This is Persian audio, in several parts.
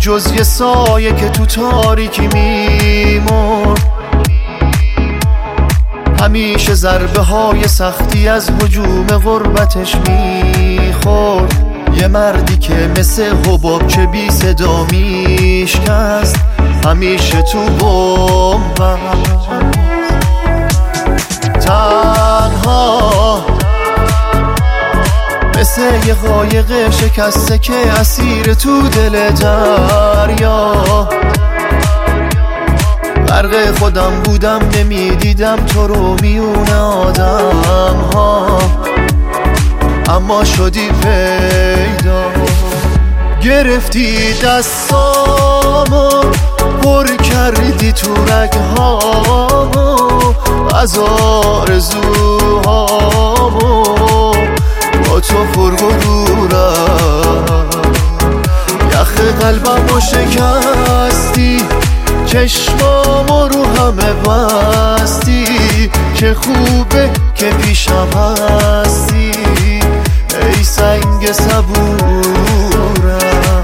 جز یه سایه که تو تاریکی میمون. همیشه ضربه های سختی از هجوم غربتش میخورد. یه مردی که مثل حباب که بی صدا میشکست، همیشه تو بومبست. تنها مثل یه قایق شکسته که اسیر تو دل دریا. غرق خودم بودم نمیدیدم تو رو میون آدم ها، اما شدی پیدا. گرفتی دستامو پر کردی تو رگهامو، از آرزوهامو با تو پرغرورم. یخ قلبمو شکستی، چشمامو رو همه بستی. چه خوبه که پیشم هستی، ای سنگ صبورم.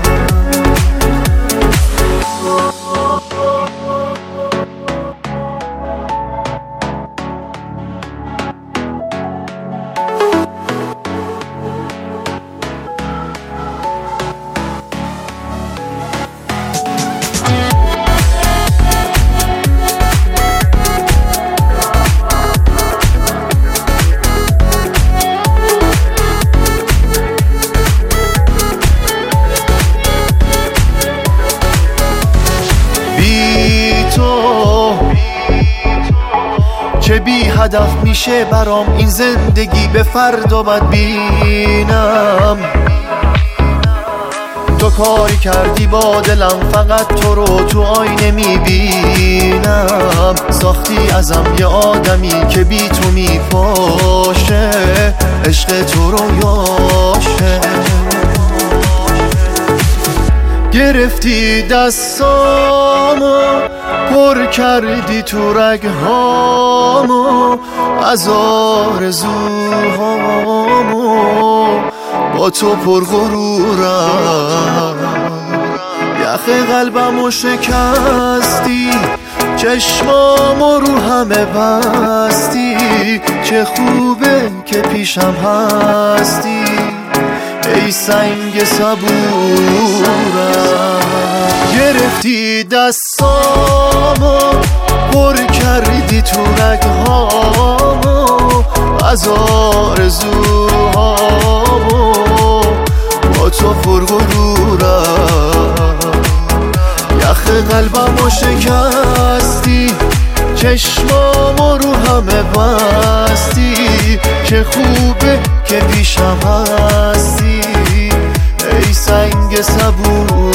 چه بی هدف میشه برام این زندگی، به فردا بد بینم. تو کاری کردی با دلم، فقط تو رو تو آینه میبینم. ساختی ازم یه آدمی که بی تو میپاشه، عشق تو رو یاشه. گرفتی دستامو پر کردی تو رگهامو، از آرزوهامو با تو پرغرورم. یخ قلبمو شکستی، چشمامو رو همه بستی. چه خوبه که پیشم هستی، ای سنگ صبورم. گرفتی دستامو پر کردی تو رگهامو، از آرزوهامو با تو پرغرورم. یخ قلبمو شکستی، چشمامو رو همه بستی. چه خوبه که پیشم هستی، ای سنگ صبور.